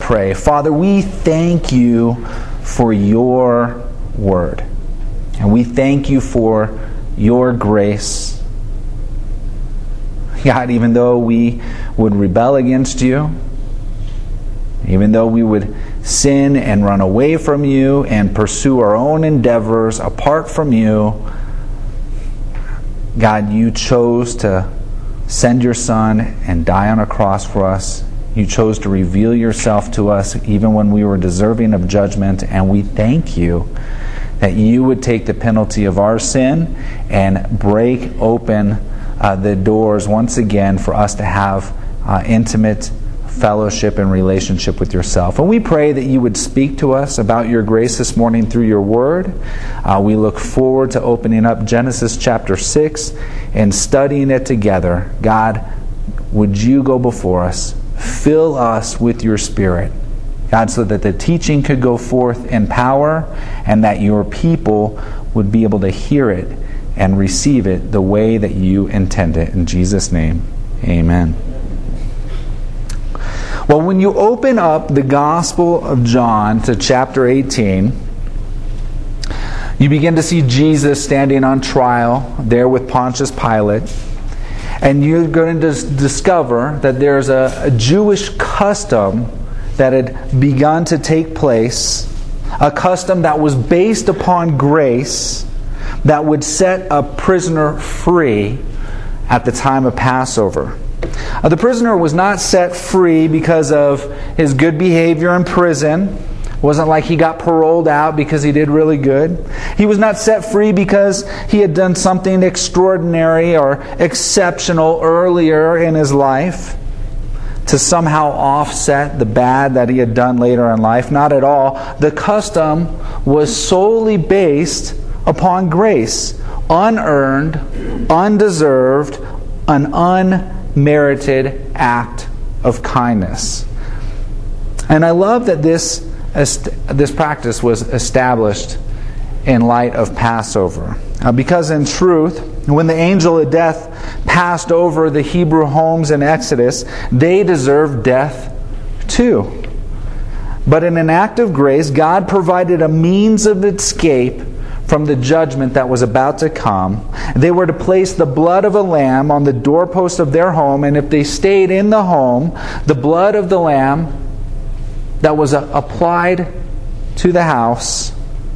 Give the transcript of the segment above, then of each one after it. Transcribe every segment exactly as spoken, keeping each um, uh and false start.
pray. Father, we thank you for your word. And we thank you for your grace. God, even though we would rebel against you, even though we would sin and run away from you and pursue our own endeavors apart from you, God, you chose to send your Son and die on a cross for us. You chose to reveal yourself to us even when we were deserving of judgment, and we thank you that you would take the penalty of our sin and break open uh, the doors once again for us to have uh, intimate fellowship and relationship with yourself. And we pray that you would speak to us about your grace this morning through your word. Uh, we look forward to opening up Genesis chapter six and studying it together. God, would you go before us? Fill us with your Spirit, God, so that the teaching could go forth in power and that your people would be able to hear it and receive it the way that you intend it. In Jesus' name, amen. Well, when you open up the Gospel of John to chapter eighteen, you begin to see Jesus standing on trial there with Pontius Pilate. And you're going to discover that there's a, a Jewish custom that had begun to take place, a custom that was based upon grace that would set a prisoner free at the time of Passover. Uh, the prisoner was not set free because of his good behavior in prison. It wasn't like he got paroled out because he did really good. He was not set free because he had done something extraordinary or exceptional earlier in his life to somehow offset the bad that he had done later in life. Not at all. The custom was solely based upon grace, unearned, undeserved, an unmerited act of kindness. And I love that this this practice was established in light of Passover. Uh, because in truth, when the angel of death passed over the Hebrew homes in Exodus, they deserved death too. But in an act of grace, God provided a means of escape from the judgment that was about to come. They were to place the blood of a lamb on the doorpost of their home, and if they stayed in the home, the blood of the lamb that was uh, applied to the house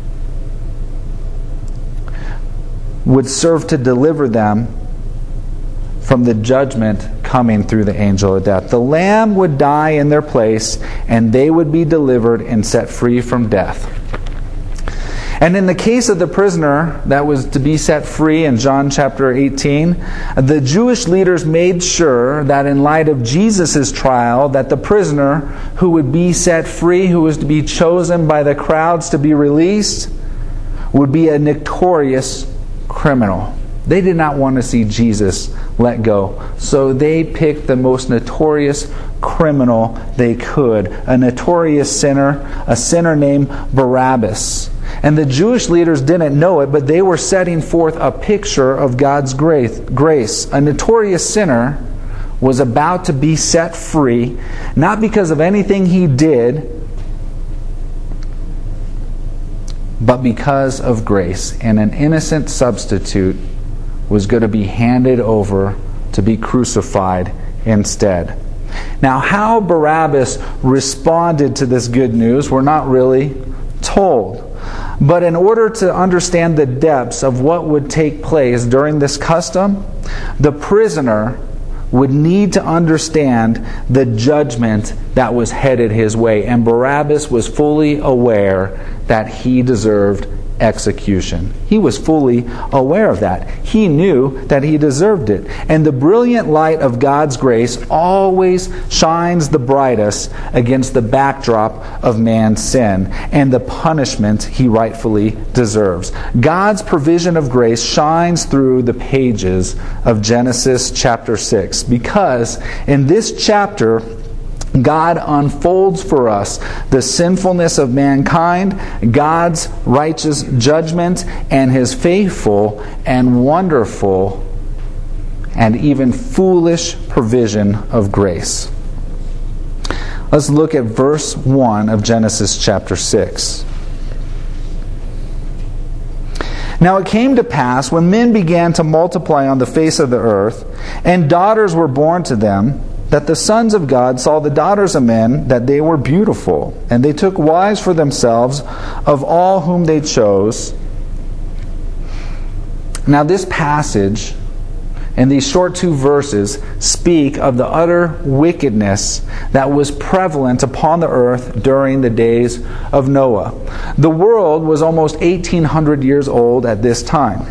would serve to deliver them from the judgment coming through the angel of death. The lamb would die in their place, and they would be delivered and set free from death. And in the case of the prisoner that was to be set free in John chapter eighteen, the Jewish leaders made sure that in light of Jesus' trial, that the prisoner who would be set free, who was to be chosen by the crowds to be released, would be a notorious criminal. They did not want to see Jesus let go. So they picked the most notorious criminal they could, a notorious sinner, a sinner named Barabbas. And the Jewish leaders didn't know it, but they were setting forth a picture of God's grace. A notorious sinner was about to be set free, not because of anything he did, but because of grace. And an innocent substitute was going to be handed over to be crucified instead. Now, how Barabbas responded to this good news, we're not really told. But in order to understand the depths of what would take place during this custom, the prisoner would need to understand the judgment that was headed his way. And Barabbas was fully aware that he deserved execution. He was fully aware of that. He knew that he deserved it. And the brilliant light of God's grace always shines the brightest against the backdrop of man's sin and the punishment he rightfully deserves. God's provision of grace shines through the pages of Genesis chapter six, because in this chapter, God unfolds for us the sinfulness of mankind, God's righteous judgment, and His faithful and wonderful and even foolish provision of grace. Let's look at verse one of Genesis chapter six. Now it came to pass, when men began to multiply on the face of the earth, and daughters were born to them, that the sons of God saw the daughters of men, that they were beautiful, and they took wives for themselves of all whom they chose. Now this passage and these short two verses speak of the utter wickedness that was prevalent upon the earth during the days of Noah. The world was almost eighteen hundred years old at this time.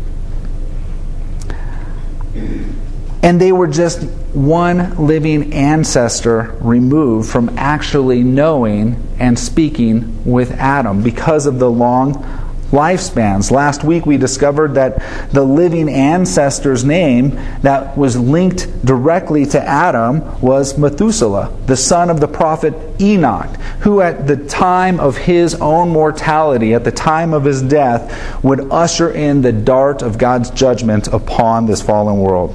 And they were just one living ancestor removed from actually knowing and speaking with Adam because of the long lifespans. Last week we discovered that the living ancestor's name that was linked directly to Adam was Methuselah, the son of the prophet Enoch, who at the time of his own mortality, at the time of his death, would usher in the dart of God's judgment upon this fallen world.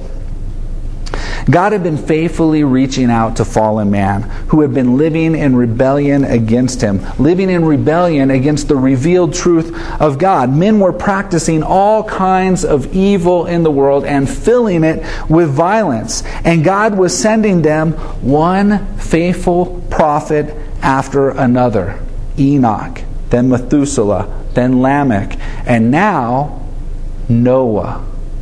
God had been faithfully reaching out to fallen man who had been living in rebellion against Him, living in rebellion against the revealed truth of God. Men were practicing all kinds of evil in the world and filling it with violence. And God was sending them one faithful prophet after another. Enoch, then Methuselah, then Lamech, and now Noah.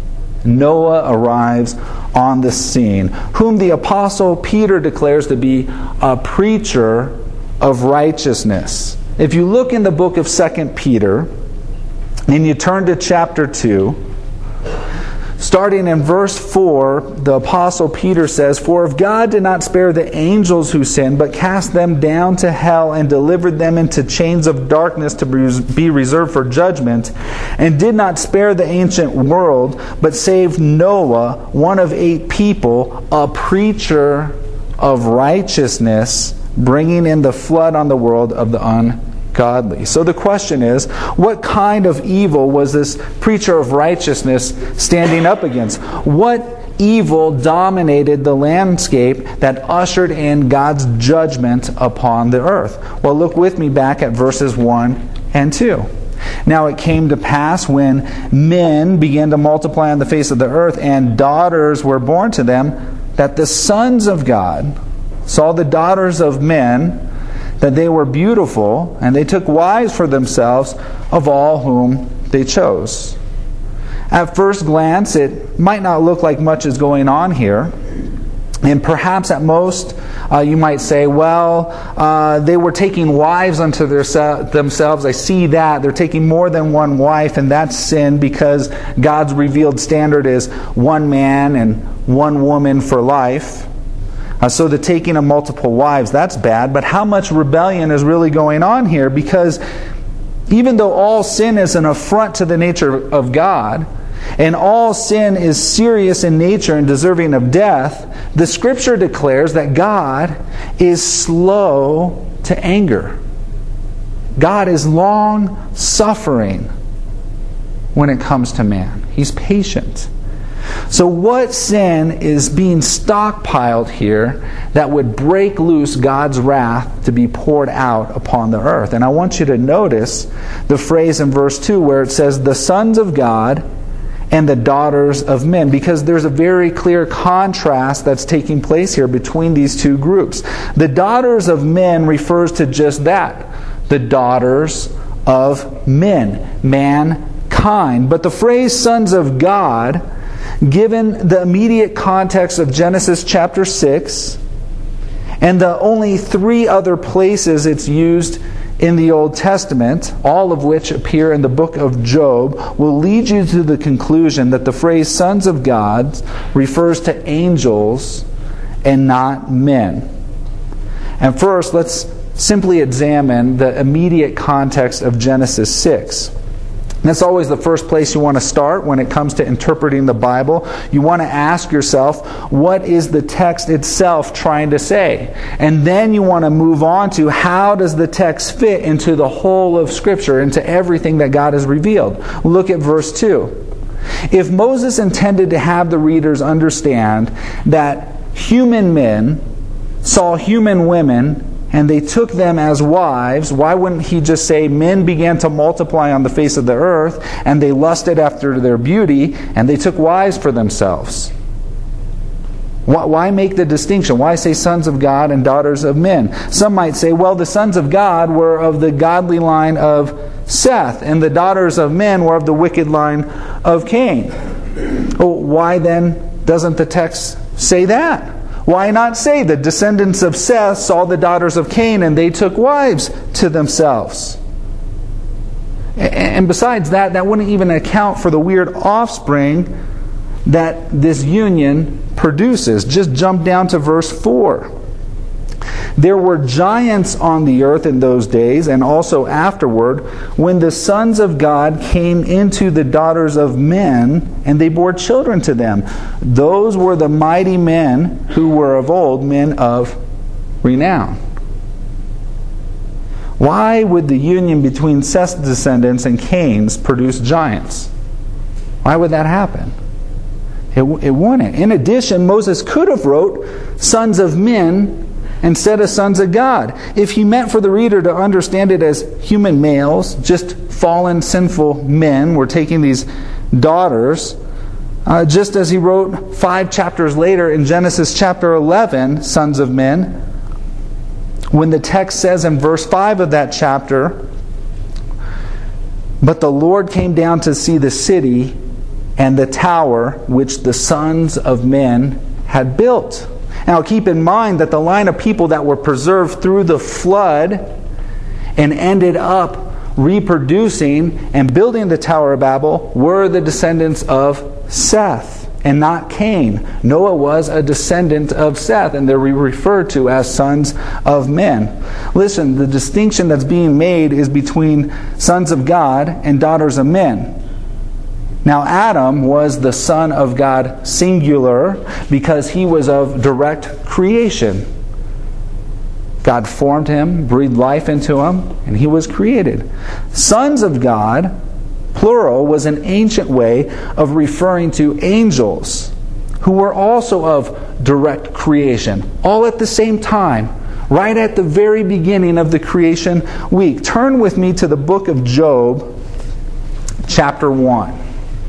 Noah arrives on the scene, whom the Apostle Peter declares to be a preacher of righteousness. If you look in the book of Second Peter, and you turn to chapter two, starting in verse four, the Apostle Peter says, "For if God did not spare the angels who sinned, but cast them down to hell and delivered them into chains of darkness to be reserved for judgment, and did not spare the ancient world, but saved Noah, one of eight people, a preacher of righteousness, bringing in the flood on the world of the ungodly." So the question is, what kind of evil was this preacher of righteousness standing up against? What evil dominated the landscape that ushered in God's judgment upon the earth? Well, look with me back at verses one and two. "Now it came to pass, when men began to multiply on the face of the earth, and daughters were born to them, that the sons of God saw the daughters of men, that they were beautiful, and they took wives for themselves of all whom they chose." At first glance, it might not look like much is going on here. And perhaps at most, uh, you might say, well, uh, they were taking wives unto their se- themselves. I see that. They're taking more than one wife, and that's sin because God's revealed standard is one man and one woman for life. Uh, so the taking of multiple wives, that's bad. But how much rebellion is really going on here? Because even though all sin is an affront to the nature of God, and all sin is serious in nature and deserving of death, the Scripture declares that God is slow to anger. God is long-suffering when it comes to man. He's patient. So what sin is being stockpiled here that would break loose God's wrath to be poured out upon the earth? And I want you to notice the phrase in verse two where it says, "the sons of God and the daughters of men," because there's a very clear contrast that's taking place here between these two groups. The daughters of men refers to just that, the daughters of men, mankind. But the phrase sons of God, given the immediate context of Genesis chapter six, and the only three other places it's used in the Old Testament, all of which appear in the book of Job, will lead you to the conclusion that the phrase sons of God refers to angels and not men. And first, let's simply examine the immediate context of Genesis six. That's always the first place you want to start when it comes to interpreting the Bible. You want to ask yourself, what is the text itself trying to say? And then you want to move on to, how does the text fit into the whole of Scripture, into everything that God has revealed? Look at verse two. If Moses intended to have the readers understand that human men saw human women, and they took them as wives, why wouldn't he just say, men began to multiply on the face of the earth, and they lusted after their beauty, and they took wives for themselves? Why make the distinction? Why say sons of God and daughters of men? Some might say, well, the sons of God were of the godly line of Seth, and the daughters of men were of the wicked line of Cain. Well, why then doesn't the text say that? Why not say the descendants of Seth saw the daughters of Cain and they took wives to themselves? And besides that, that wouldn't even account for the weird offspring that this union produces. Just jump down to verse four. There were giants on the earth in those days, and also afterward, when the sons of God came into the daughters of men, and they bore children to them. Those were the mighty men who were of old, men of renown. Why would the union between Seth's descendants and Cain's produce giants? Why would that happen? It, it wouldn't. In addition, Moses could have wrote sons of men instead of sons of God, if he meant for the reader to understand it as human males, just fallen, sinful men were taking these daughters, uh, just as he wrote five chapters later in Genesis chapter eleven, sons of men, when the text says in verse five of that chapter, but the Lord came down to see the city and the tower which the sons of men had built. Now keep in mind that the line of people that were preserved through the flood and ended up reproducing and building the Tower of Babel were the descendants of Seth and not Cain. Noah was a descendant of Seth, and they're referred to as sons of men. Listen, the distinction that's being made is between sons of God and daughters of men. Now Adam was the son of God singular because he was of direct creation. God formed him, breathed life into him, and he was created. Sons of God, plural, was an ancient way of referring to angels who were also of direct creation, all at the same time, right at the very beginning of the creation week. Turn with me to the book of Job, chapter one.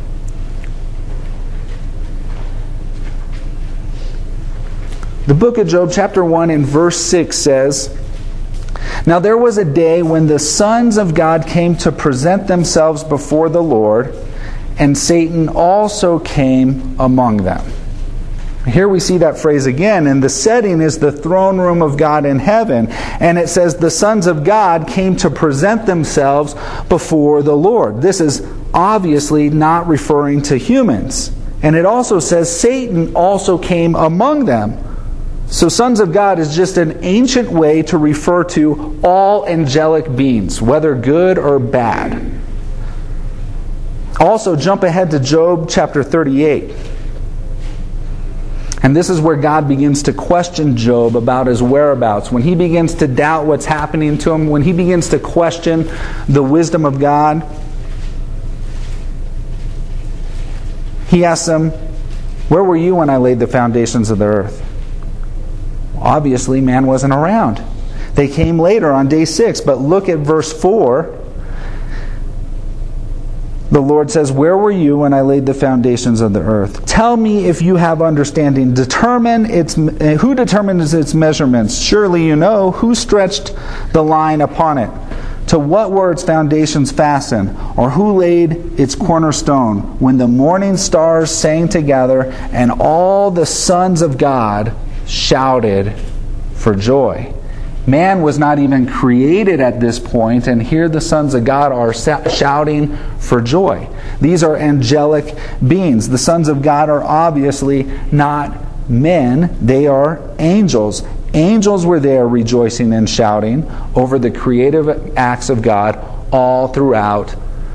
The book of Job, chapter one, in verse six says, now there was a day when the sons of God came to present themselves before the Lord, and Satan also came among them. Here we see that phrase again, and the setting is the throne room of God in heaven. And it says the sons of God came to present themselves before the Lord. This is obviously not referring to humans. And it also says Satan also came among them. So sons of God is just an ancient way to refer to all angelic beings, whether good or bad. Also, jump ahead to Job chapter thirty-eight. And this is where God begins to question Job about his whereabouts. When he begins to doubt what's happening to him, when he begins to question the wisdom of God, he asks him, where were you when I laid the foundations of the earth? Obviously, man wasn't around. They came later on day six. But look at verse four. The Lord says, where were you when I laid the foundations of the earth? Tell me if you have understanding. Determine its, who determines its measurements? Surely you know. Who stretched the line upon it? To what were its foundations fastened? Or who laid its cornerstone? When the morning stars sang together and all the sons of God shouted for joy. Man was not even created at this point, and here the sons of God are shouting for joy. These are angelic beings. The sons of God are obviously not men, they are angels. Angels were there rejoicing and shouting over the creative acts of God all throughout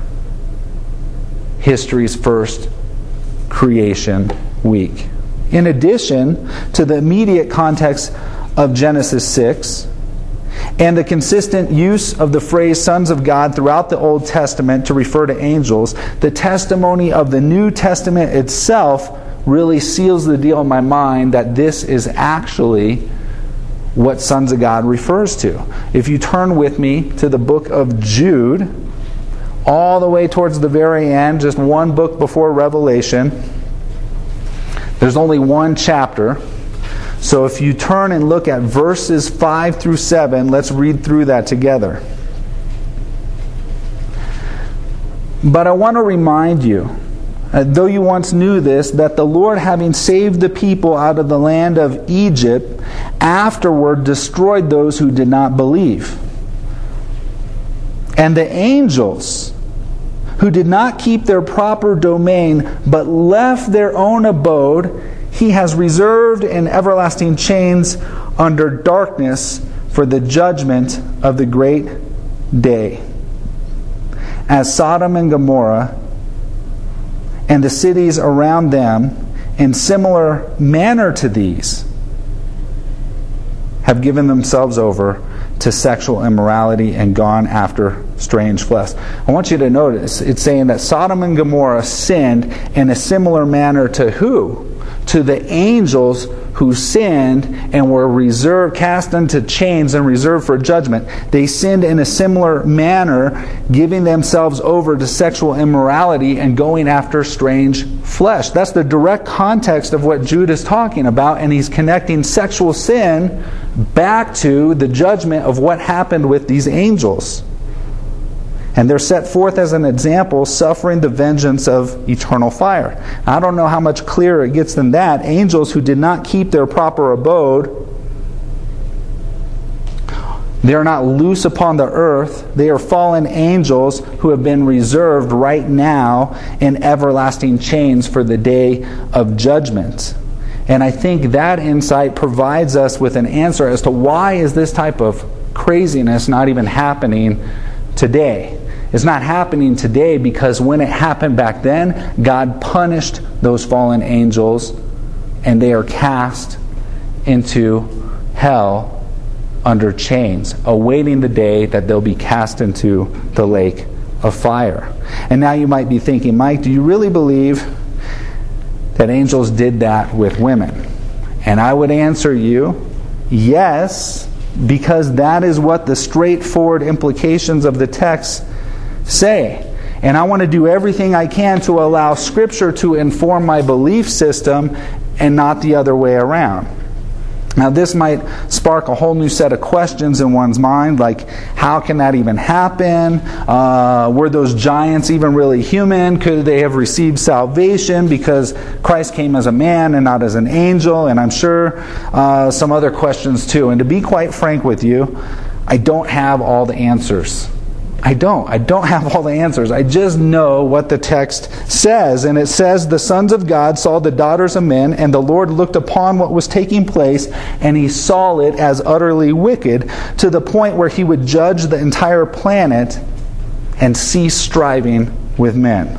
history's first creation week. In addition to the immediate context of Genesis six, and the consistent use of the phrase sons of God throughout the Old Testament to refer to angels, the testimony of the New Testament itself really seals the deal in my mind that this is actually what sons of God refers to. If you turn with me to the book of Jude, all the way towards the very end, just one book before Revelation, there's only one chapter. So if you turn and look at verses five through seven, let's read through that together. But I want to remind you, Uh, though you once knew this, that the Lord, having saved the people out of the land of Egypt, afterward destroyed those who did not believe. And the angels, who did not keep their proper domain, but left their own abode, He has reserved in everlasting chains under darkness for the judgment of the great day. As Sodom and Gomorrah and the cities around them, in similar manner to these, have given themselves over to sexual immorality and gone after strange flesh. I want you to notice, it's saying that Sodom and Gomorrah sinned in a similar manner to who? To the angels who sinned and were reserved, cast into chains and reserved for judgment. They sinned in a similar manner, giving themselves over to sexual immorality and going after strange flesh. That's the direct context of what Jude is talking about, and he's connecting sexual sin back to the judgment of what happened with these angels. And they're set forth as an example, suffering the vengeance of eternal fire. I don't know how much clearer it gets than that. Angels who did not keep their proper abode, they are not loose upon the earth. They are fallen angels who have been reserved right now in everlasting chains for the day of judgment. And I think that insight provides us with an answer as to why is this type of craziness not even happening today. It's not happening today because when it happened back then, God punished those fallen angels and they are cast into hell under chains, awaiting the day that they'll be cast into the lake of fire. And now you might be thinking, Mike, do you really believe that angels did that with women? And I would answer you, yes, because that is what the straightforward implications of the text say. And I want to do everything I can to allow Scripture to inform my belief system and not the other way around. Now this might spark a whole new set of questions in one's mind, like how can that even happen? Uh, were those giants even really human? Could they have received salvation because Christ came as a man and not as an angel? And I'm sure uh, some other questions too. And to be quite frank with you, I don't have all the answers. I don't. I don't have all the answers. I just know what the text says. And it says, the sons of God saw the daughters of men, and the Lord looked upon what was taking place, and He saw it as utterly wicked, to the point where He would judge the entire planet and cease striving with men.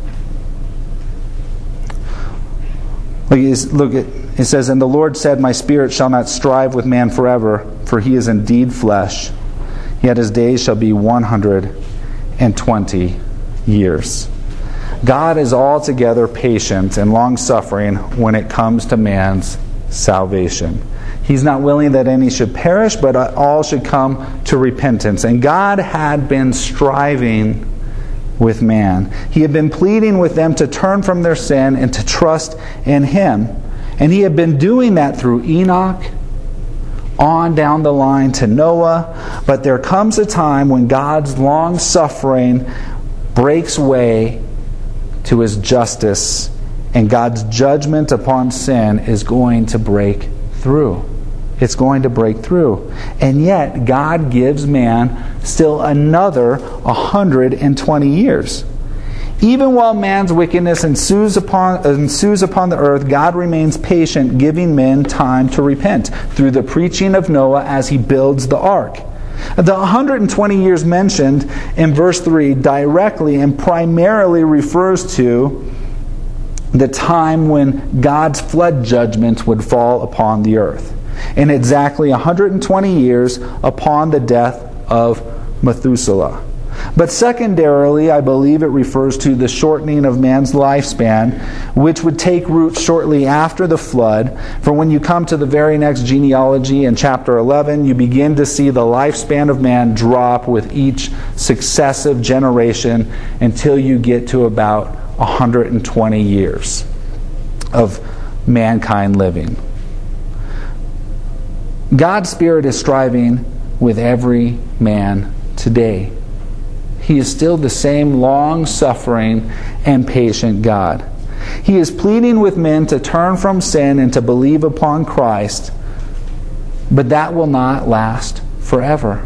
Look, it says, and the Lord said, my spirit shall not strive with man forever, for he is indeed flesh. Yet his days shall be one hundred twenty years. God is altogether patient and long-suffering when it comes to man's salvation. He's not willing that any should perish, but all should come to repentance. And God had been striving with man. He had been pleading with them to turn from their sin and to trust in Him. And He had been doing that through Enoch, on down the line to Noah. But there comes a time when God's long-suffering breaks way to His justice, and God's judgment upon sin is going to break through. It's going to break through. And yet, God gives man still another one hundred twenty years. Even while man's wickedness ensues upon, ensues upon the earth, God remains patient, giving men time to repent through the preaching of Noah as he builds the ark. The one hundred twenty years mentioned in verse three directly and primarily refers to the time when God's flood judgment would fall upon the earth. In exactly one hundred twenty years upon the death of Methuselah. But secondarily, I believe it refers to the shortening of man's lifespan, which would take root shortly after the flood. For when you come to the very next genealogy in chapter eleven, you begin to see the lifespan of man drop with each successive generation until you get to about one hundred twenty years of mankind living. God's Spirit is striving with every man today. He is still the same long-suffering and patient God. He is pleading with men to turn from sin and to believe upon Christ, but that will not last forever.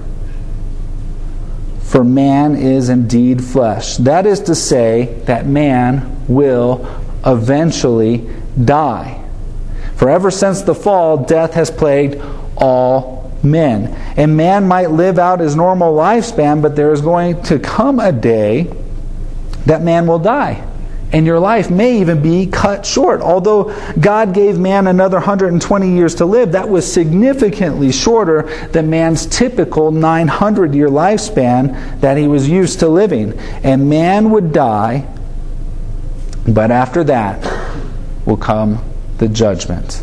For man is indeed flesh. That is to say that man will eventually die. For ever since the fall, death has plagued all men. And man might live out his normal lifespan, but there is going to come a day that man will die. And your life may even be cut short. Although God gave man another one hundred twenty years to live, that was significantly shorter than man's typical nine hundred year lifespan that he was used to living. And man would die, but after that will come the judgment.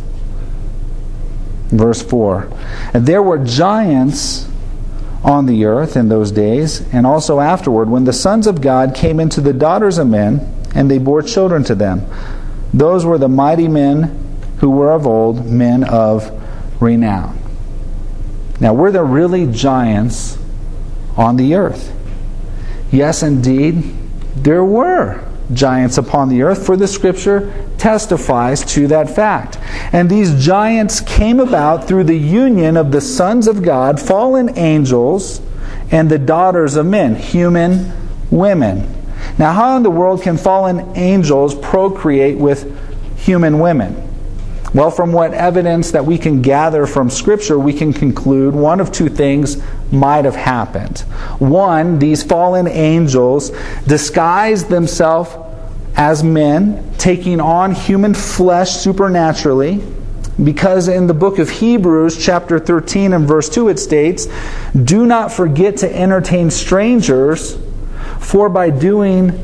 Verse four. And there were giants on the earth in those days, and also afterward, when the sons of God came into the daughters of men, and they bore children to them. Those were the mighty men who were of old, men of renown. Now, were there really giants on the earth? Yes, indeed, there were giants upon the earth, for the Scripture testifies to that fact. And these giants came about through the union of the sons of God, fallen angels, and the daughters of men, human women. Now, how in the world can fallen angels procreate with human women? Well, from what evidence that we can gather from Scripture, we can conclude one of two things might have happened. One, these fallen angels disguised themselves as men, taking on human flesh supernaturally, because in the book of Hebrews, chapter thirteen and verse two, it states, "Do not forget to entertain strangers, for by doing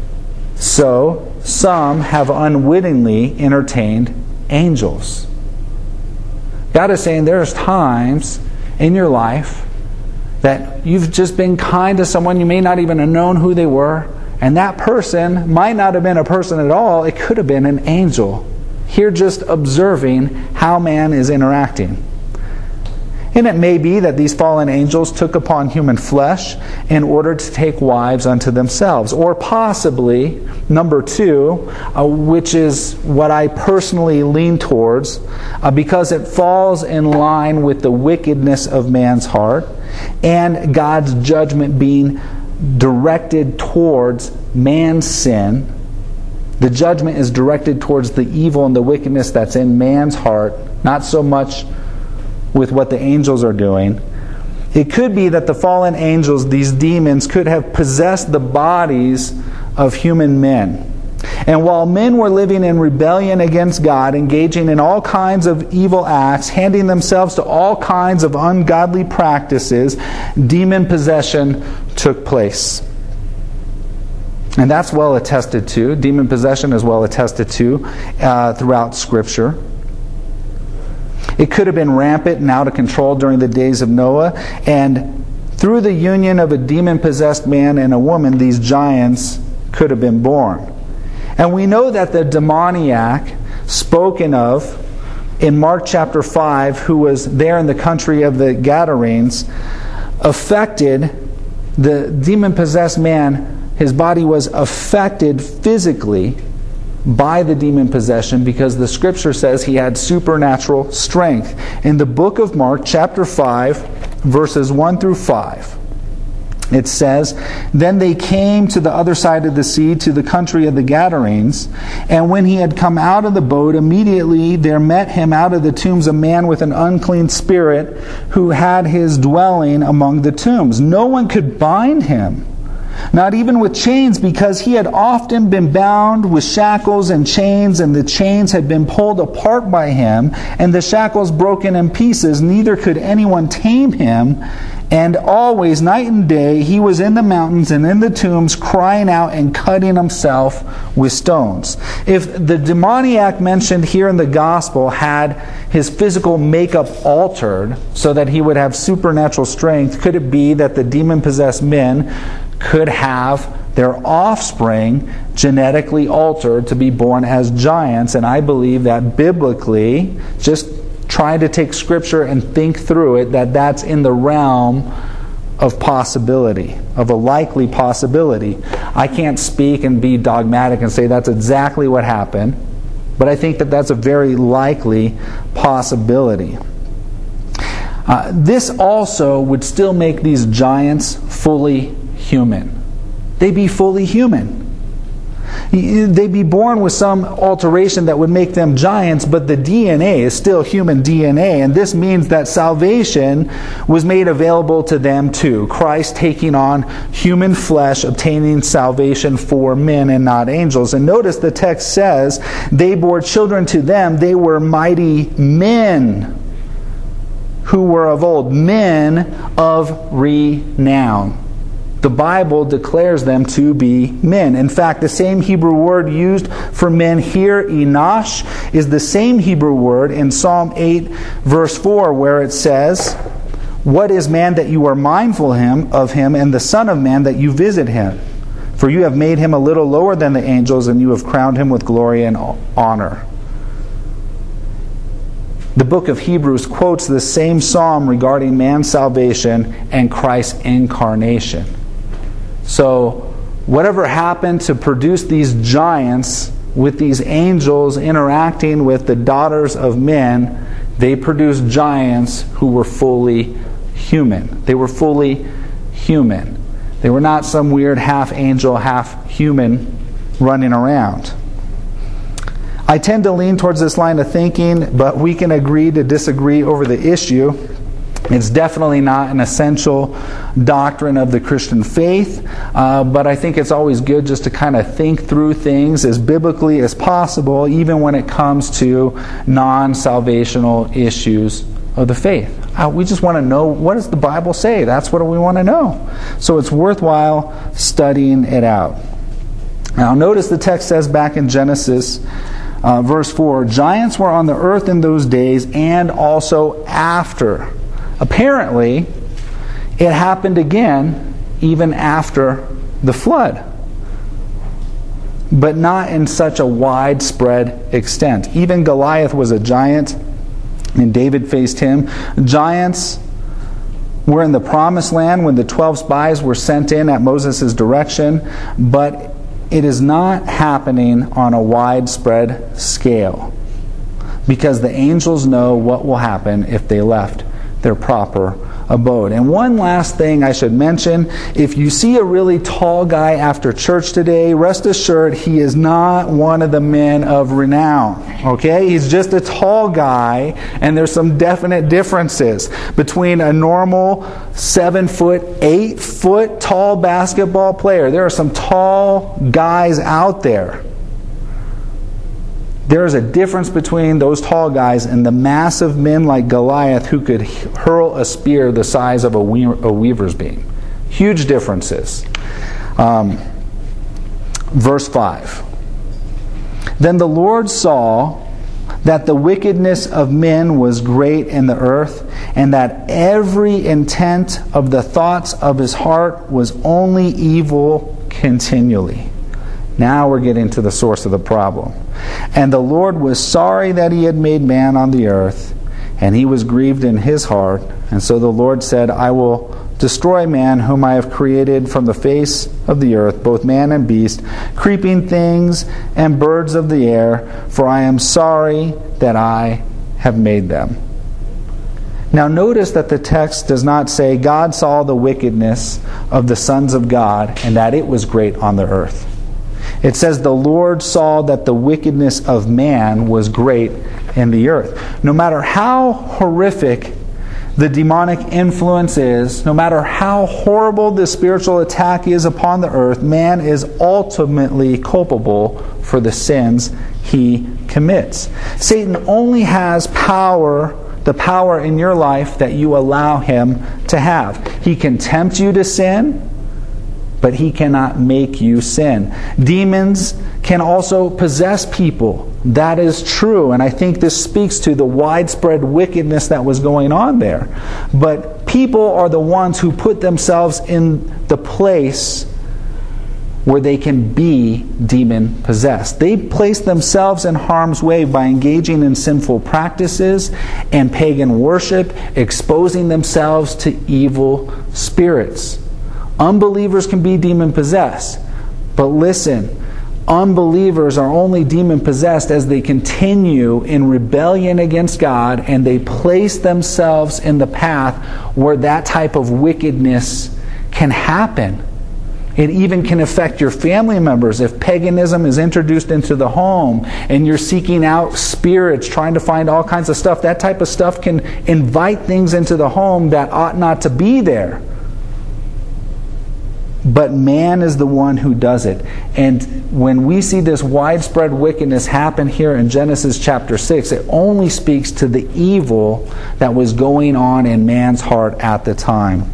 so, some have unwittingly entertained angels." God is saying there's times in your life that you've just been kind to someone, you may not even have known who they were, and that person might not have been a person at all, it could have been an angel. Here just observing how man is interacting. And it may be that these fallen angels took upon human flesh in order to take wives unto themselves. Or possibly, number two, uh, which is what I personally lean towards, uh, because it falls in line with the wickedness of man's heart and God's judgment being directed towards man's sin. The judgment is directed towards the evil and the wickedness that's in man's heart, not so much with what the angels are doing. It could be that the fallen angels, these demons, could have possessed the bodies of human men. And while men were living in rebellion against God, engaging in all kinds of evil acts, handing themselves to all kinds of ungodly practices, demon possession took place. And that's well attested to. Demon possession is well attested to uh, throughout Scripture. It could have been rampant and out of control during the days of Noah. And through the union of a demon-possessed man and a woman, these giants could have been born. And we know that the demoniac spoken of in Mark chapter five, who was there in the country of the Gadarenes, affected the demon-possessed man. His body was affected physically by the demon possession because the Scripture says he had supernatural strength. In the book of Mark, chapter five, verses one through five, it says, "Then they came to the other side of the sea, to the country of the Gadarenes. And when he had come out of the boat, immediately there met him out of the tombs a man with an unclean spirit, who had his dwelling among the tombs. No one could bind him, not even with chains, because he had often been bound with shackles and chains, and the chains had been pulled apart by him, and the shackles broken in pieces. Neither could anyone tame him. And always, night and day, he was in the mountains and in the tombs, crying out and cutting himself with stones. If the demoniac mentioned here in the gospel had his physical makeup altered so that he would have supernatural strength, could it be that the demon-possessed men could have their offspring genetically altered to be born as giants? And I believe that biblically, just trying to take Scripture and think through it, that that's in the realm of possibility, of a likely possibility. I can't speak and be dogmatic and say that's exactly what happened, but I think that that's a very likely possibility. Uh, this also would still make these giants fully human. They'd be fully human. They'd be born with some alteration that would make them giants, but the D N A is still human D N A, and this means that salvation was made available to them too. Christ taking on human flesh, obtaining salvation for men and not angels. And notice the text says, they bore children to them, they were mighty men who were of old, men of renown. The Bible declares them to be men. In fact, the same Hebrew word used for men here, Enosh, is the same Hebrew word in Psalm eight, verse four, where it says, "What is man that you are mindful him of him, and the Son of Man that you visit him? For you have made him a little lower than the angels, and you have crowned him with glory and honor." The book of Hebrews quotes the same psalm regarding man's salvation and Christ's incarnation. So, whatever happened to produce these giants with these angels interacting with the daughters of men, they produced giants who were fully human. They were fully human. They were not some weird half angel, half human running around. I tend to lean towards this line of thinking, but we can agree to disagree over the issue. It's definitely not an essential doctrine of the Christian faith, uh, but I think it's always good just to kind of think through things as biblically as possible, even when it comes to non-salvational issues of the faith. Uh, we just want to know, what does the Bible say? That's what we want to know. So it's worthwhile studying it out. Now notice the text says back in Genesis, uh, verse four, giants were on the earth in those days and also after. Apparently, it happened again even after the flood, but not in such a widespread extent. Even Goliath was a giant, and David faced him. Giants were in the promised land when the twelve spies were sent in at Moses' direction, but it is not happening on a widespread scale, because the angels know what will happen if they left their proper abode. And one last thing I should mention, if you see a really tall guy after church today, rest assured he is not one of the men of renown. Okay? He's just a tall guy, and there's some definite differences between a normal seven foot, eight foot tall basketball player. There are some tall guys out there. There is a difference between those tall guys and the massive men like Goliath who could hurl a spear the size of a, we- a weaver's beam. Huge differences. Um, verse five. Then the Lord saw that the wickedness of men was great in the earth, and that every intent of the thoughts of his heart was only evil continually. Now we're getting to the source of the problem. And the Lord was sorry that he had made man on the earth, and he was grieved in his heart. And so the Lord said, I will destroy man whom I have created from the face of the earth, both man and beast, creeping things and birds of the air, for I am sorry that I have made them. Now notice that the text does not say God saw the wickedness of the sons of God and that it was great on the earth. It says the Lord saw that the wickedness of man was great in the earth. No matter how horrific the demonic influence is, no matter how horrible the spiritual attack is upon the earth, man is ultimately culpable for the sins he commits. Satan only has power the power in your life that you allow him to have. He can tempt you to sin, but he cannot make you sin. Demons can also possess people. That is true, and I think this speaks to the widespread wickedness that was going on there. But people are the ones who put themselves in the place where they can be demon-possessed. They place themselves in harm's way by engaging in sinful practices and pagan worship, exposing themselves to evil spirits. Unbelievers can be demon-possessed. But listen, unbelievers are only demon-possessed as they continue in rebellion against God and they place themselves in the path where that type of wickedness can happen. It even can affect your family members. If paganism is introduced into the home and you're seeking out spirits, trying to find all kinds of stuff, that type of stuff can invite things into the home that ought not to be there. But man is the one who does it. And when we see this widespread wickedness happen here in Genesis chapter six, it only speaks to the evil that was going on in man's heart at the time.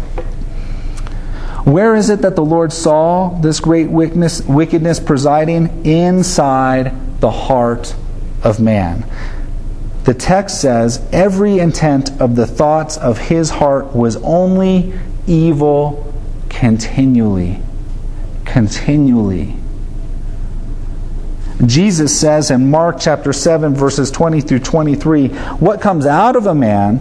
Where is it that the Lord saw this great wickedness, wickedness presiding? Inside the heart of man. The text says, every intent of the thoughts of his heart was only evil continually. Continually. Jesus says in Mark chapter seven, verses twenty through twenty-three, what comes out of a man,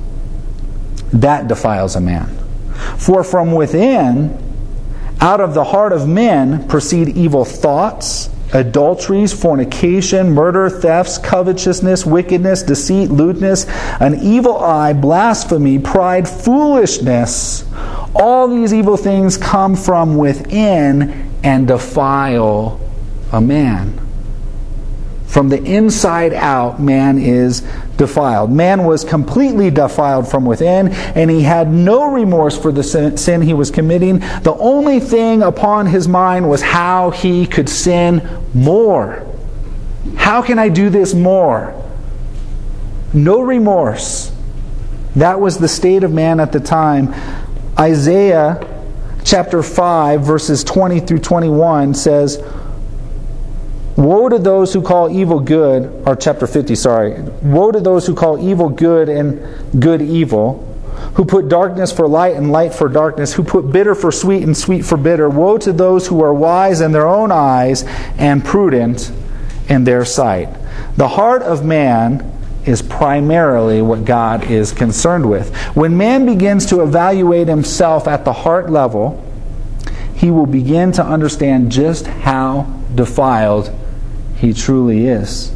that defiles a man. For from within, out of the heart of men, proceed evil thoughts, adulteries, fornication, murder, thefts, covetousness, wickedness, deceit, lewdness, an evil eye, blasphemy, pride, foolishness. All these evil things come from within and defile a man. From the inside out, man is defiled. Man was completely defiled from within, and he had no remorse for the sin he was committing. The only thing upon his mind was how he could sin more. How can I do this more? No remorse. That was the state of man at the time. Isaiah chapter five, verses twenty through twenty-one says, woe to those who call evil good, or chapter fifty, sorry. Woe to those who call evil good and good evil, who put darkness for light and light for darkness, who put bitter for sweet and sweet for bitter. Woe to those who are wise in their own eyes and prudent in their sight. The heart of man is primarily what God is concerned with. When man begins to evaluate himself at the heart level, he will begin to understand just how defiled he truly is.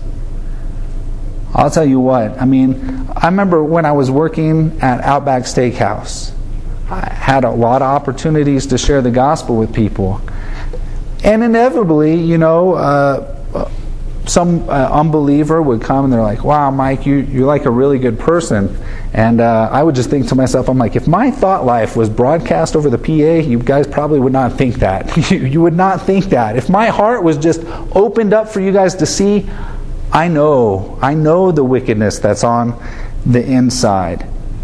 I'll tell you what, I mean, I remember when I was working at Outback Steakhouse, I had a lot of opportunities to share the gospel with people. And inevitably, you know, uh, some uh, unbeliever would come and they're like, wow, Mike, you, you're like a really good person. And uh, I would just think to myself, I'm like, if my thought life was broadcast over the P A, you guys probably would not think that. you, you would not think that. If my heart was just opened up for you guys to see, I know, I know the wickedness that's on the inside.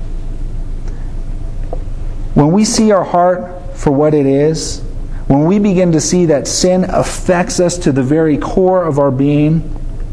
When we see our heart for what it is, when we begin to see that sin affects us to the very core of our being,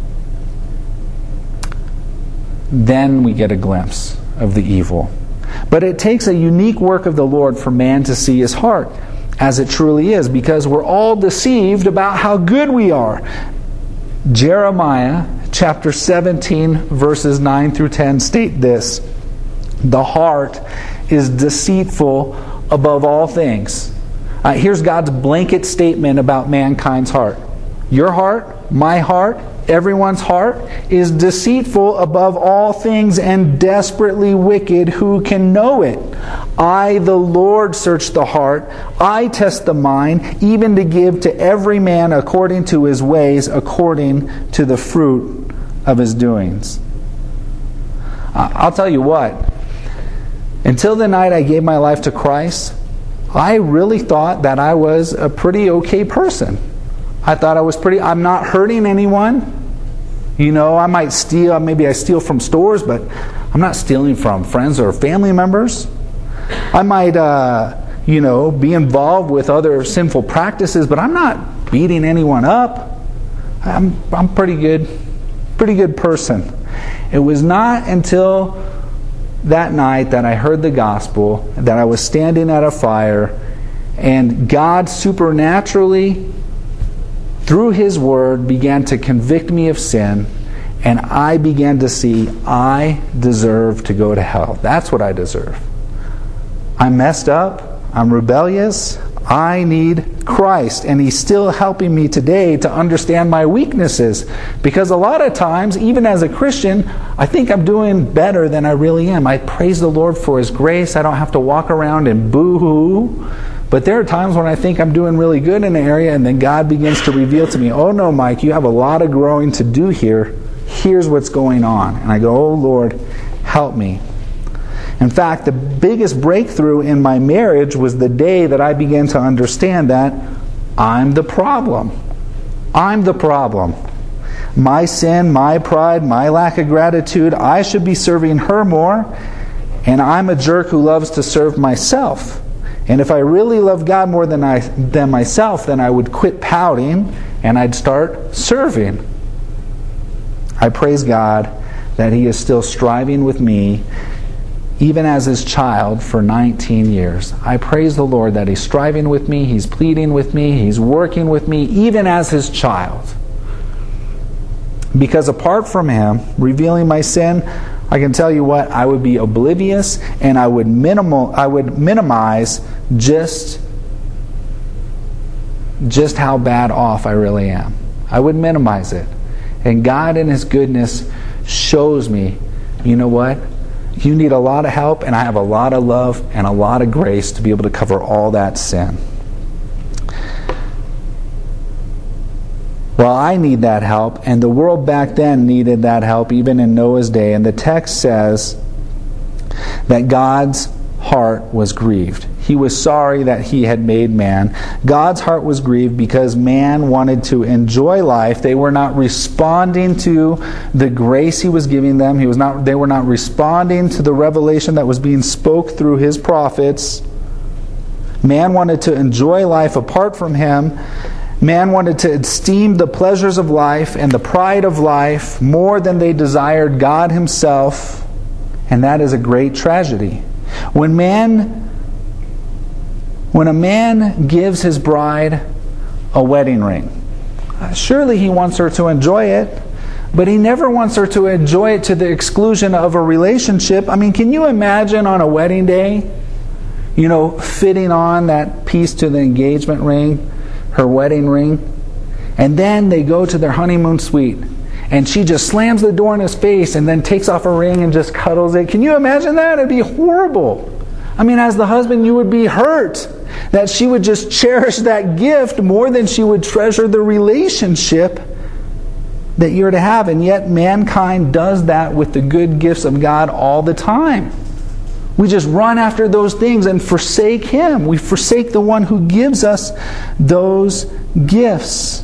then we get a glimpse of the evil. But it takes a unique work of the Lord for man to see his heart as it truly is, because we're all deceived about how good we are. Jeremiah chapter seventeen, verses nine through ten state this: the heart is deceitful above all things. Uh, here's God's blanket statement about mankind's heart. Your heart, my heart, everyone's heart is deceitful above all things and desperately wicked. Who can know it? I, the Lord, search the heart. I test the mind, even to give to every man according to his ways, according to the fruit of his doings. Uh, I'll tell you what. Until the night I gave my life to Christ, I really thought that I was a pretty okay person. I thought I was pretty, I'm not hurting anyone. You know, I might steal, maybe I steal from stores, but I'm not stealing from friends or family members. I might, uh, you know, be involved with other sinful practices, but I'm not beating anyone up. I'm I'm pretty good, pretty good person. It was not until that night that I heard the gospel, that I was standing at a fire, and God supernaturally, through His Word, began to convict me of sin, and I began to see I deserve to go to hell. That's what I deserve. I'm messed up. I'm rebellious. I need Christ. And He's still helping me today to understand my weaknesses. Because a lot of times, even as a Christian, I think I'm doing better than I really am. I praise the Lord for His grace. I don't have to walk around and boo-hoo. But there are times when I think I'm doing really good in an area, and then God begins to reveal to me, oh no, Mike, you have a lot of growing to do here. Here's what's going on. And I go, oh Lord, help me. In fact, the biggest breakthrough in my marriage was the day that I began to understand that I'm the problem. I'm the problem. My sin, my pride, my lack of gratitude, I should be serving her more, and I'm a jerk who loves to serve myself. And if I really love God more than I than myself, then I would quit pouting and I'd start serving. I praise God that He is still striving with me, even as His child, for nineteen years. I praise the Lord that He's striving with me, He's pleading with me, He's working with me, even as His child. Because apart from Him revealing my sin, I can tell you what, I would be oblivious, and I would minimal I would minimize just just how bad off I really am. I would minimize it. And God in His goodness shows me, you know what? You need a lot of help, and I have a lot of love and a lot of grace to be able to cover all that sin. Well, I need that help, and the world back then needed that help, even in Noah's day. And the text says that God's heart was grieved. He was sorry that He had made man. God's heart was grieved because man wanted to enjoy life. They were not responding to the grace He was giving them. He was not. They were not responding to the revelation that was being spoke through His prophets. Man wanted to enjoy life apart from Him. Man wanted to esteem the pleasures of life and the pride of life more than they desired God Himself. And that is a great tragedy. When man When a man gives his bride a wedding ring, surely he wants her to enjoy it, but he never wants her to enjoy it to the exclusion of a relationship. I mean, can you imagine on a wedding day, you know, fitting on that piece to the engagement ring, her wedding ring, and then they go to their honeymoon suite, and she just slams the door in his face and then takes off her ring and just cuddles it? Can you imagine that? It'd be horrible. I mean, as the husband, you would be hurt that she would just cherish that gift more than she would treasure the relationship that you're to have. And yet mankind does that with the good gifts of God all the time. We just run after those things and forsake Him. We forsake the one who gives us those gifts.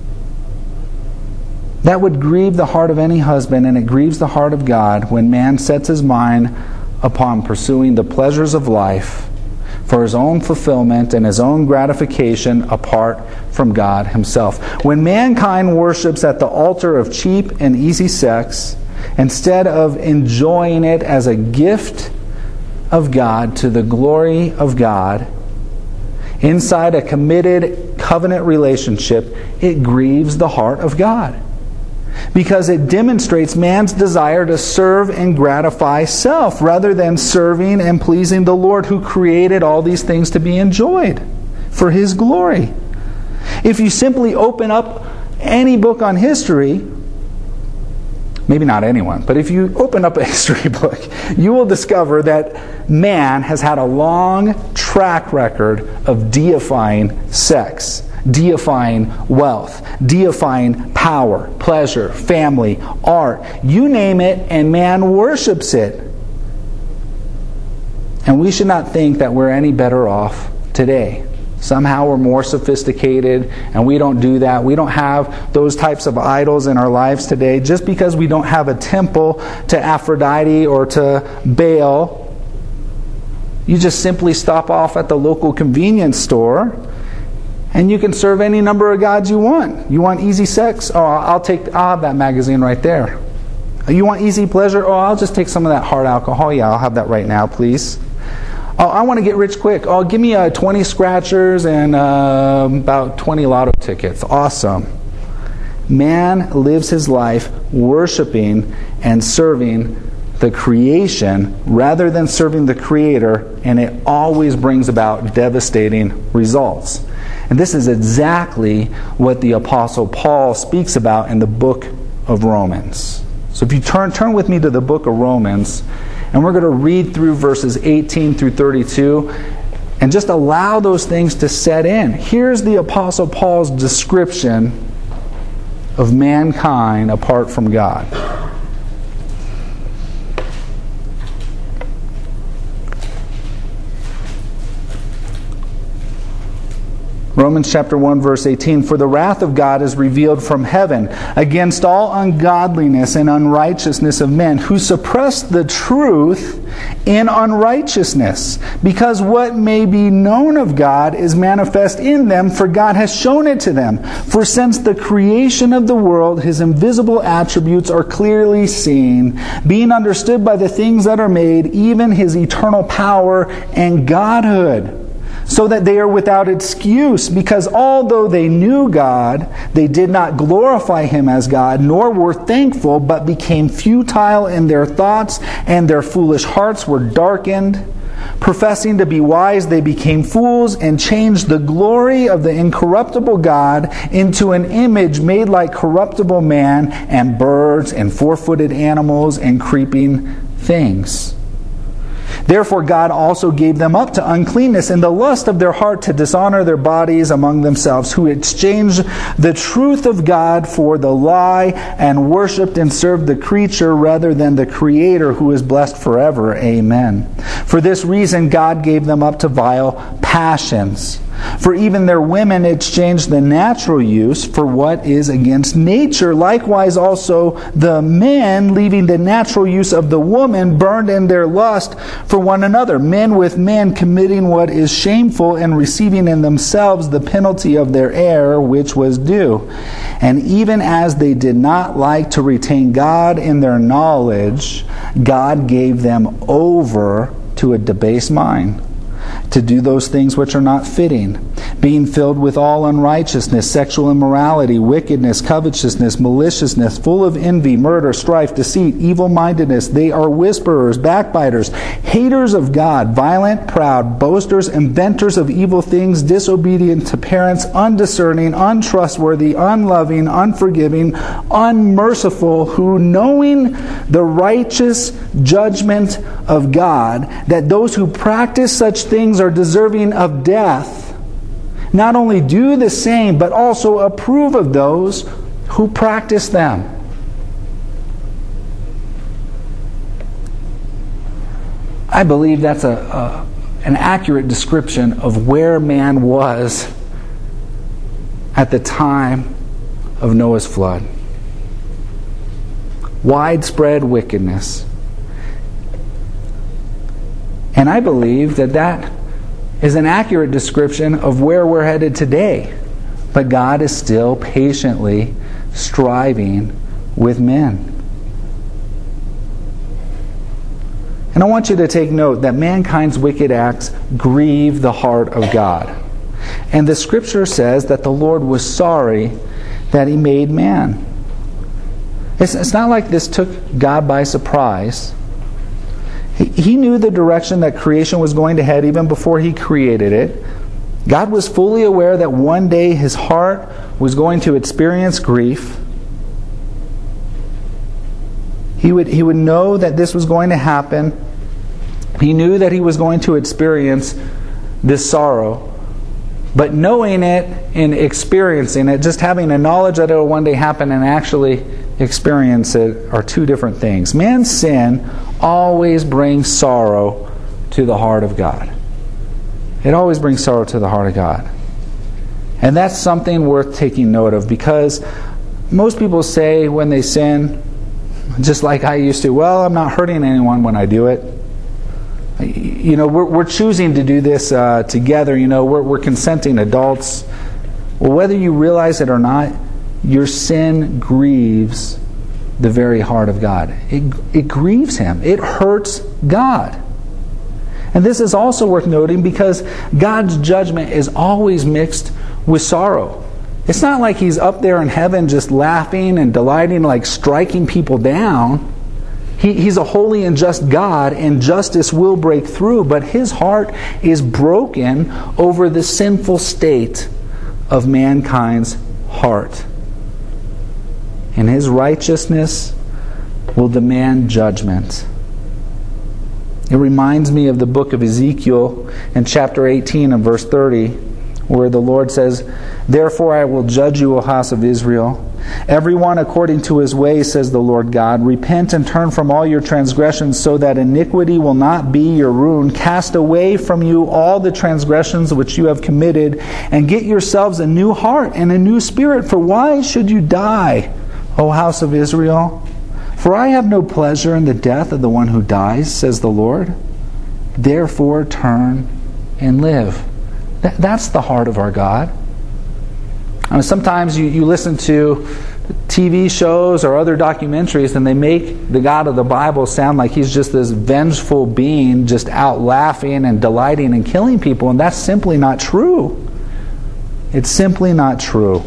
That would grieve the heart of any husband, and it grieves the heart of God when man sets his mind upon pursuing the pleasures of life for his own fulfillment and his own gratification apart from God Himself. When mankind worships at the altar of cheap and easy sex, instead of enjoying it as a gift of God to the glory of God, inside a committed covenant relationship, it grieves the heart of God. Because it demonstrates man's desire to serve and gratify self rather than serving and pleasing the Lord who created all these things to be enjoyed for His glory. If you simply open up any book on history, maybe not anyone, but if you open up a history book, you will discover that man has had a long track record of deifying sex, deifying wealth, deifying power, pleasure, family, art, you name it, and man worships it. And we should not think that we're any better off today. Somehow we're more sophisticated, and we don't do that. We don't have those types of idols in our lives today. Just because we don't have a temple to Aphrodite or to Baal, you just simply stop off at the local convenience store, and you can serve any number of gods you want. You want easy sex? Oh, I'll take. I'll have that magazine right there. You want easy pleasure? Oh, I'll just take some of that hard alcohol. Yeah, I'll have that right now, please. Oh, I want to get rich quick. Oh, give me uh, twenty scratchers and uh, about twenty lotto tickets. Awesome. Man lives his life worshiping and serving the creation rather than serving the Creator, and it always brings about devastating results. And this is exactly what the Apostle Paul speaks about in the book of Romans. So if you turn turn with me to the book of Romans, and we're going to read through verses eighteen through thirty-two and just allow those things to set in. Here's the Apostle Paul's description of mankind apart from God. Romans chapter one, verse eighteen, "For the wrath of God is revealed from heaven against all ungodliness and unrighteousness of men, who suppress the truth in unrighteousness, because what may be known of God is manifest in them, for God has shown it to them. For since the creation of the world, His invisible attributes are clearly seen, being understood by the things that are made, even His eternal power and Godhood, so that they are without excuse, because although they knew God, they did not glorify Him as God, nor were thankful, but became futile in their thoughts, and their foolish hearts were darkened. Professing to be wise, they became fools, and changed the glory of the incorruptible God into an image made like corruptible man, and birds, and four-footed animals, and creeping things. Therefore God also gave them up to uncleanness in the lust of their heart, to dishonor their bodies among themselves, who exchanged the truth of God for the lie, and worshipped and served the creature rather than the Creator, who is blessed forever. Amen. For this reason God gave them up to vile passions. For even their women exchanged the natural use for what is against nature. Likewise also the men, leaving the natural use of the woman, burned in their lust for one another, men with men, committing what is shameful, and receiving in themselves the penalty of their error, which was due. And even as they did not like to retain God in their knowledge, God gave them over to a debased mind, to do those things which are not fitting, being filled with all unrighteousness, sexual immorality, wickedness, covetousness, maliciousness, full of envy, murder, strife, deceit, evil-mindedness. They are whisperers, backbiters, haters of God, violent, proud, boasters, inventors of evil things, disobedient to parents, undiscerning, untrustworthy, unloving, unforgiving, unmerciful, who, knowing the righteous judgment of God, that those who practice such things are deserving of death, not only do the same, but also approve of those who practice them." I believe that's a, a an accurate description of where man was at the time of Noah's flood. Widespread wickedness. And I believe that that is an accurate description of where we're headed today. But God is still patiently striving with men. And I want you to take note that mankind's wicked acts grieve the heart of God. And the Scripture says that the Lord was sorry that He made man. It's, it's not like this took God by surprise. He knew the direction that creation was going to head even before He created it. God was fully aware that one day His heart was going to experience grief. He would, he would know that this was going to happen. He knew that He was going to experience this sorrow. But knowing it and experiencing it, just having a knowledge that it will one day happen and actually experience it, are two different things. Man's sin always brings sorrow to the heart of God. It always brings sorrow to the heart of God. And that's something worth taking note of, because most people say when they sin, just like I used to, well, I'm not hurting anyone when I do it. You know, we're, we're choosing to do this uh, together. You know, we're, we're consenting adults. Well, whether you realize it or not, your sin grieves the very heart of God. It, it grieves Him. It hurts God. And this is also worth noting because God's judgment is always mixed with sorrow. It's not like He's up there in heaven just laughing and delighting, like striking people down. He, he's a holy and just God, and justice will break through, but His heart is broken over the sinful state of mankind's heart. And His righteousness will demand judgment. It reminds me of the book of Ezekiel in chapter eighteen and verse thirty, where the Lord says, "Therefore I will judge you, O house of Israel. Everyone according to his ways, says the Lord God. Repent and turn from all your transgressions, so that iniquity will not be your ruin. Cast away from you all the transgressions which you have committed, and get yourselves a new heart and a new spirit. For why should you die, O house of Israel? For I have no pleasure in the death of the one who dies, says the Lord. Therefore turn and live." Th- that's the heart of our God. I mean, sometimes you, you listen to T V shows or other documentaries, and they make the God of the Bible sound like He's just this vengeful being just out laughing and delighting and killing people, and that's simply not true. It's simply not true.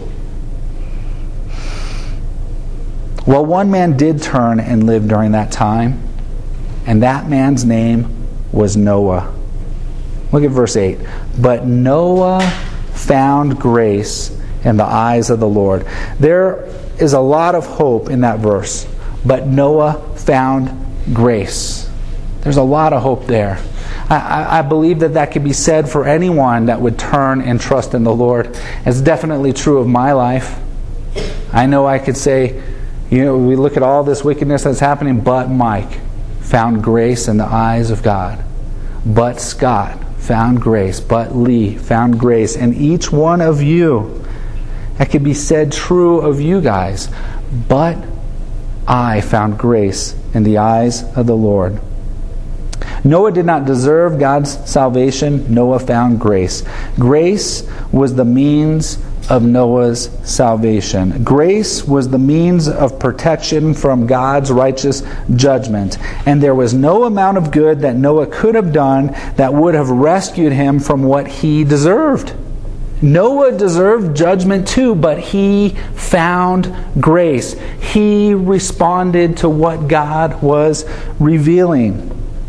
Well, one man did turn and live during that time, and that man's name was Noah. Look at verse eight. But Noah found grace in the eyes of the Lord. There is a lot of hope in that verse. But Noah found grace. There's a lot of hope there. I, I, I believe that that could be said for anyone that would turn and trust in the Lord. It's definitely true of my life. I know I could say, you know, we look at all this wickedness that's happening, but Mike found grace in the eyes of God. But Scott found grace. But Lee found grace. And each one of you, that could be said true of you guys. But I found grace in the eyes of the Lord. Noah did not deserve God's salvation. Noah found grace. Grace was the means of Noah's salvation. Grace was the means of protection from God's righteous judgment. And there was no amount of good that Noah could have done that would have rescued him from what he deserved. Noah deserved judgment too, but he found grace. He responded to what God was revealing.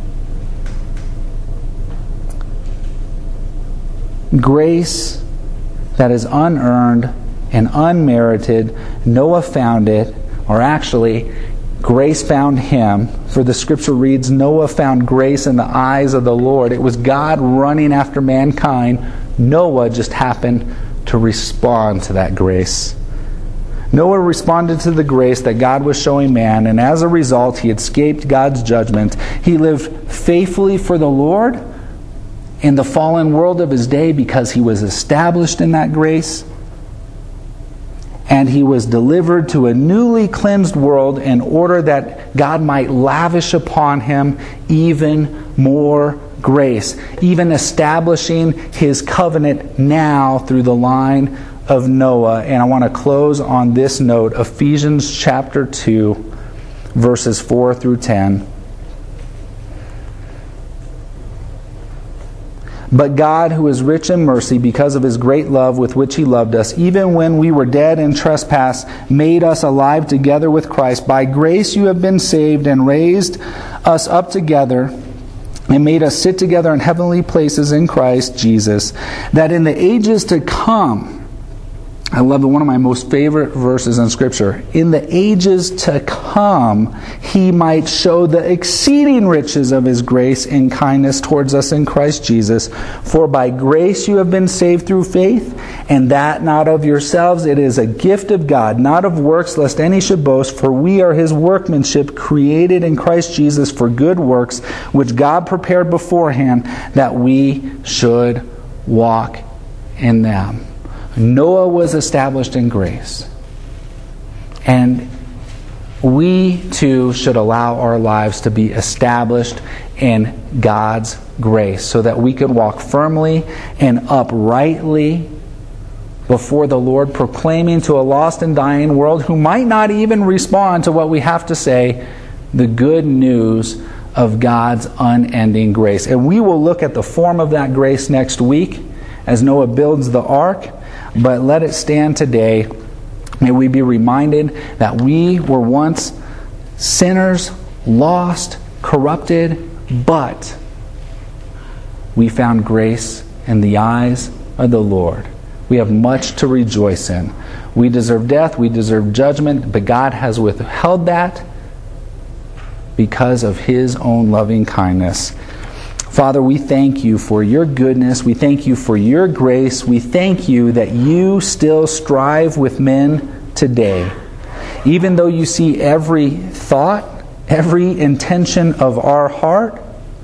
Grace that is unearned and unmerited. Noah found it, or actually, grace found him. For the scripture reads, Noah found grace in the eyes of the Lord. It was God running after mankind. Noah just happened to respond to that grace. Noah responded to the grace that God was showing man, and as a result, he escaped God's judgment. He lived faithfully for the Lord in the fallen world of his day because he was established in that grace. And he was delivered to a newly cleansed world in order that God might lavish upon him even more grace, even establishing His covenant now through the line of Noah. And I want to close on this note, Ephesians chapter two, verses four through ten. But God, who is rich in mercy, because of His great love with which He loved us, even when we were dead in trespass, made us alive together with Christ. By grace you have been saved, and raised us up together, and made us sit together in heavenly places in Christ Jesus, that in the ages to come, I love it, one of my most favorite verses in Scripture, in the ages to come, He might show the exceeding riches of His grace and kindness towards us in Christ Jesus. For by grace you have been saved through faith, and that not of yourselves. It is a gift of God, not of works, lest any should boast. For we are His workmanship, created in Christ Jesus for good works, which God prepared beforehand that we should walk in them. Noah was established in grace. And we too should allow our lives to be established in God's grace so that we could walk firmly and uprightly before the Lord, proclaiming to a lost and dying world who might not even respond to what we have to say, the good news of God's unending grace. And we will look at the form of that grace next week as Noah builds the ark, but let it stand today. May we be reminded that we were once sinners, lost, corrupted, but we found grace in the eyes of the Lord. We have much to rejoice in. We deserve death, we deserve judgment, but God has withheld that because of His own loving kindness. Father, we thank You for Your goodness. We thank You for Your grace. We thank You that You still strive with men today. Even though You see every thought, every intention of our heart,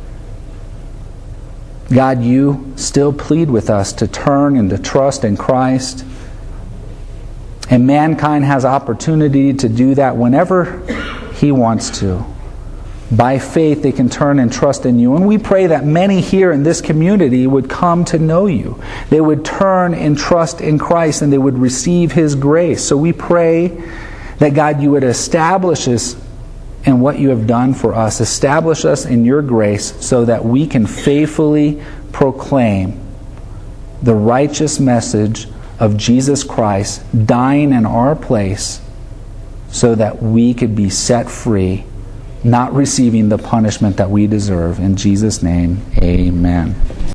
God, You still plead with us to turn and to trust in Christ. And mankind has opportunity to do that whenever he wants to. By faith, they can turn and trust in You. And we pray that many here in this community would come to know You. They would turn and trust in Christ, and they would receive His grace. So we pray that, God, You would establish us in what You have done for us. Establish us in Your grace so that we can faithfully proclaim the righteous message of Jesus Christ dying in our place so that we could be set free, not receiving the punishment that we deserve. In Jesus' name, amen.